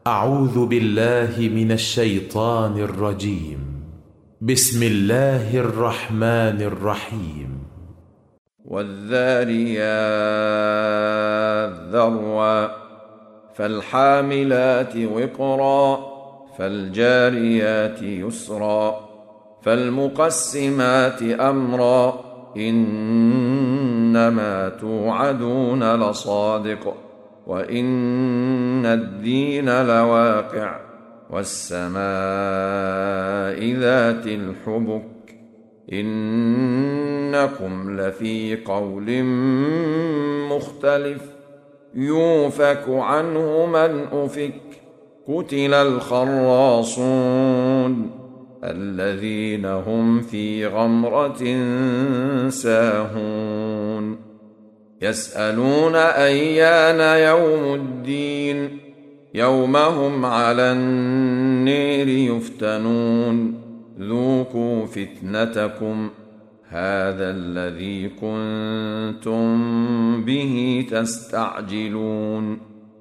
أعوذ بالله من الشيطان الرجيم. بسم الله الرحمن الرحيم. والذاريات ذروا فالحاملات وقرا فالجاريات يسرا فالمقسمات أمرا إنما توعدون لصادق وإن الدين لواقع والسماء ذات الحبك إنكم لفي قول مختلف يوفك عنه من أفك قتل الخراصون الذين هم في غمرة ساهون يسألون أيان يوم الدين يوم هم على النير يفتنون ذوقوا فتنتكم هذا الذي كنتم به تستعجلون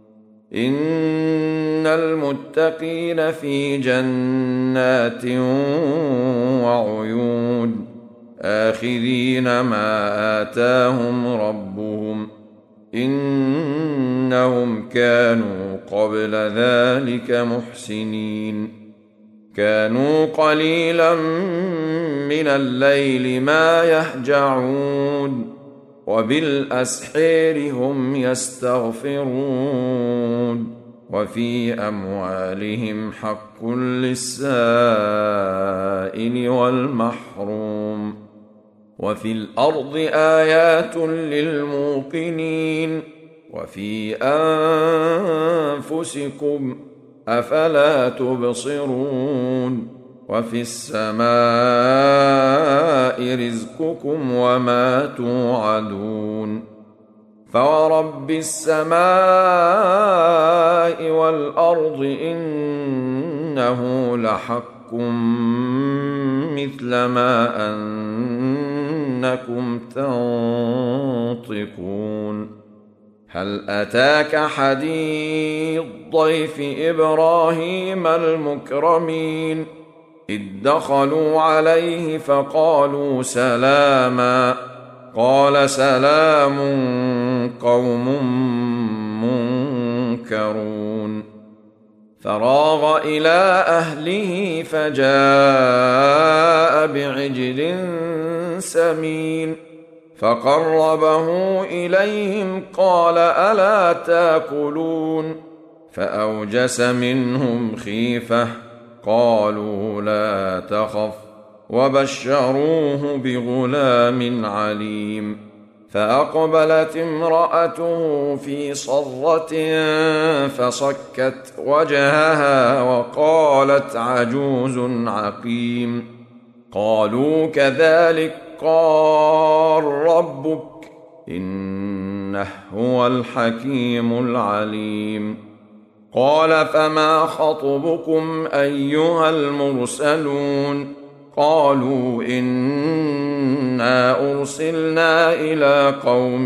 إن المتقين في جنات وعيون آخذين ما آتاهم ربهم إنهم كانوا قبل ذلك محسنين كانوا قليلا من الليل ما يهجعون وبالأسحار هم يستغفرون وفي أموالهم حق للسائل والمحروم وفي الأرض آيات للموقنين وفي أنفسكم أفلا تبصرون وفي السماء رزقكم وما توعدون فورب السماء والأرض إنه لحق مثل ما أنكم تنطقون هل أتاك حديث ضيف إبراهيم المكرمين إذ دخلوا عليه فقالوا سلاما قال سلام قوم منكرون فراغ إلى أهله فجاء بعجل سمين فقربه إليهم قال ألا تاكلون فأوجس منهم خيفة قالوا لا تخف وبشروه بغلام عليم فأقبلت امرأته في صرة فصكت وجهها وقالت عجوز عقيم قالوا كذلك قال ربك إنه هو الحكيم العليم قال فما خطبكم أيها المرسلون قالوا إنا أرسلنا إلى قوم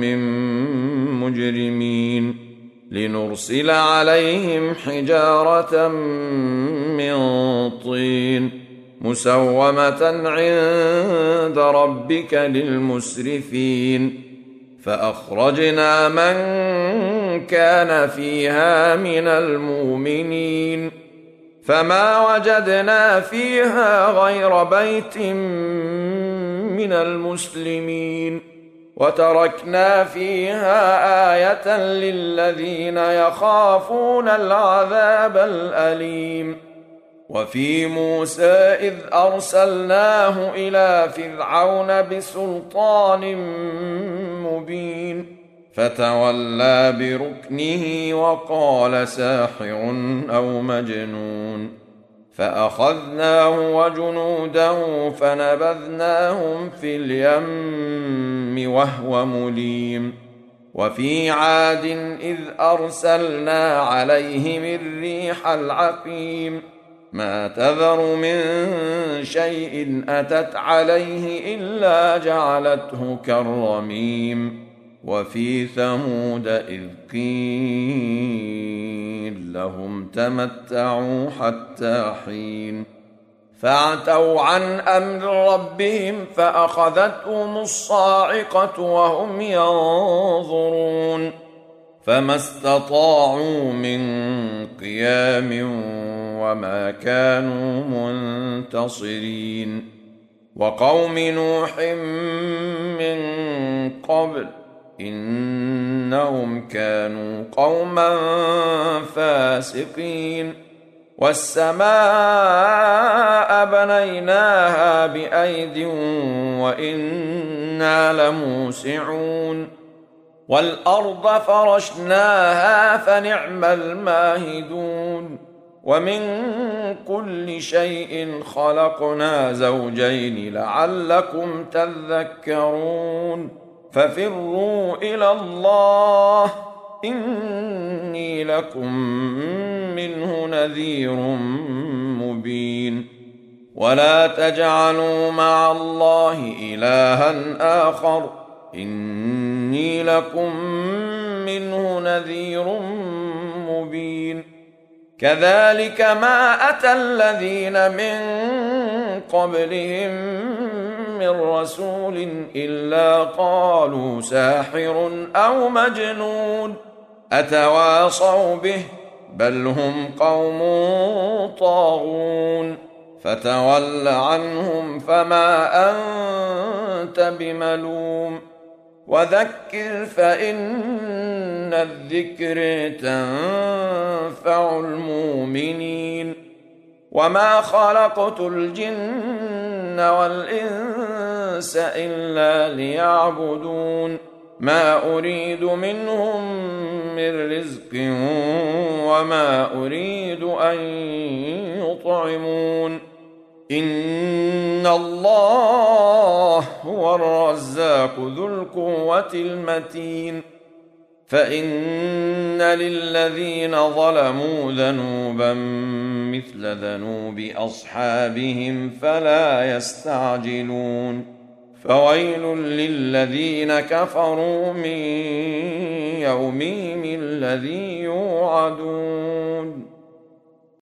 مجرمين لنرسل عليهم حجارة من طين مسومة عند ربك للمسرفين فأخرجنا من كان فيها من المؤمنين فما وجدنا فيها غير بيت من المسلمين وتركنا فيها آية للذين يخافون العذاب الأليم وفي موسى إذ أرسلناه إلى فرعون بسلطان مبين فتولى بركنه وقال ساحر أو مجنون فأخذناه وجنوده فنبذناهم في اليم وهو مليم وفي عاد إذ أرسلنا عليهم الريح العقيم ما تذر من شيء أتت عليه إلا جعلته كالرميم وفي ثمود إذ قيل لهم تمتعوا حتى حين فعتوا عن أمر ربهم فأخذتهم الصاعقة وهم ينظرون فما استطاعوا من قيام وما كانوا منتصرين وقوم نوح من قبل إنهم كانوا قوما فاسقين والسماء بنيناها بأيد وإنا لموسعون والأرض فرشناها فنعم الماهدون ومن كل شيء خلقنا زوجين لعلكم تذكرون ففروا إلى الله إني لكم منه نذير مبين ولا تجعلوا مع الله إلها آخر إني لكم منه نذير مبين كذلك ما أتى الذين من قبلهم من رسول إلا قالوا ساحر أو مجنون أتواصوا به بل هم قوم طاغون فتول عنهم فما أنت بملوم وذكر فإن الذكر تنفع المؤمنين وما خلقت الجن والإنس إلا ليعبدون ما أريد منهم من رزق وما أريد أن يطعمون إن الله هو الرزاق ذو القوة المتين فإن للذين ظلموا ذنوبا مثل ذنوب أصحابهم فلا يستعجلون فويل للذين كفروا من يومهم الذي يوعدون